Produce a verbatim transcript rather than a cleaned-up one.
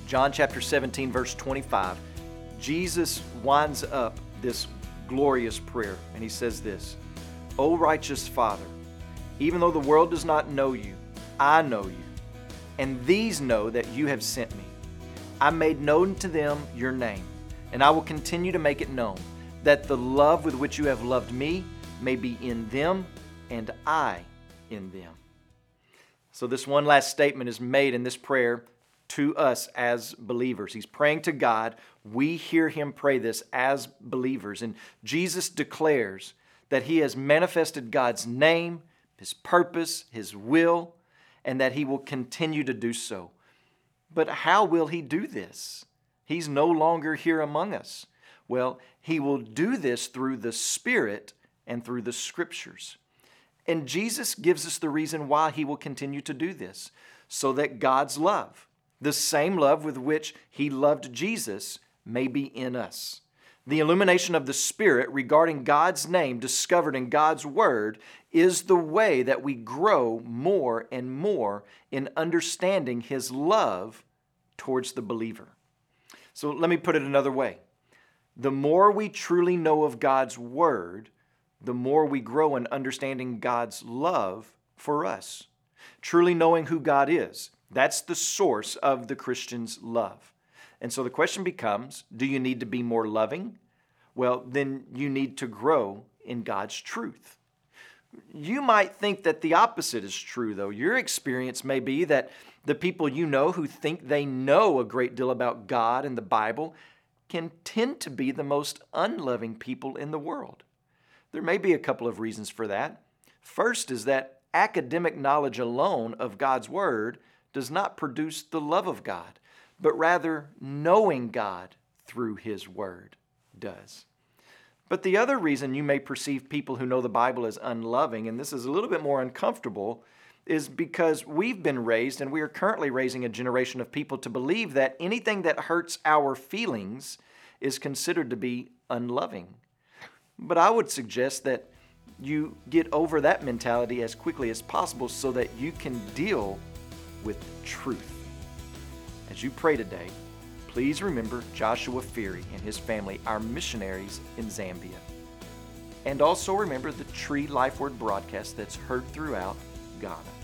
John chapter seventeen, verse twenty-five, Jesus winds up this glorious prayer, and he says this, "O righteous Father, even though the world does not know you, I know you, and these know that you have sent me. I made known to them your name, and I will continue to make it known, that the love with which you have loved me may be in them, and I in them." So this one last statement is made in this prayer to us as believers. He's praying to God. We hear him pray this as believers. And Jesus declares that he has manifested God's name, his purpose, his will, and that he will continue to do so. But how will he do this? He's no longer here among us. Well, he will do this through the Spirit and through the Scriptures. And Jesus gives us the reason why he will continue to do this, so that God's love, the same love with which he loved Jesus, may be in us. The illumination of the Spirit regarding God's name discovered in God's Word is the way that we grow more and more in understanding his love towards the believer. So let me put it another way. The more we truly know of God's Word, the more we grow in understanding God's love for us. Truly knowing who God is, that's the source of the Christian's love. And so the question becomes, do you need to be more loving? Well, then you need to grow in God's truth. You might think that the opposite is true, though. Your experience may be that the people you know who think they know a great deal about God and the Bible can tend to be the most unloving people in the world. There may be a couple of reasons for that. First is that academic knowledge alone of God's Word does not produce the love of God, but rather knowing God through his Word does. But the other reason you may perceive people who know the Bible as unloving, and this is a little bit more uncomfortable, is because we've been raised and we are currently raising a generation of people to believe that anything that hurts our feelings is considered to be unloving. But I would suggest that you get over that mentality as quickly as possible so that you can deal with truth. As you pray today, please remember Joshua Feary and his family, our missionaries in Zambia. And also remember the Tree Life Word broadcast that's heard throughout Ghana.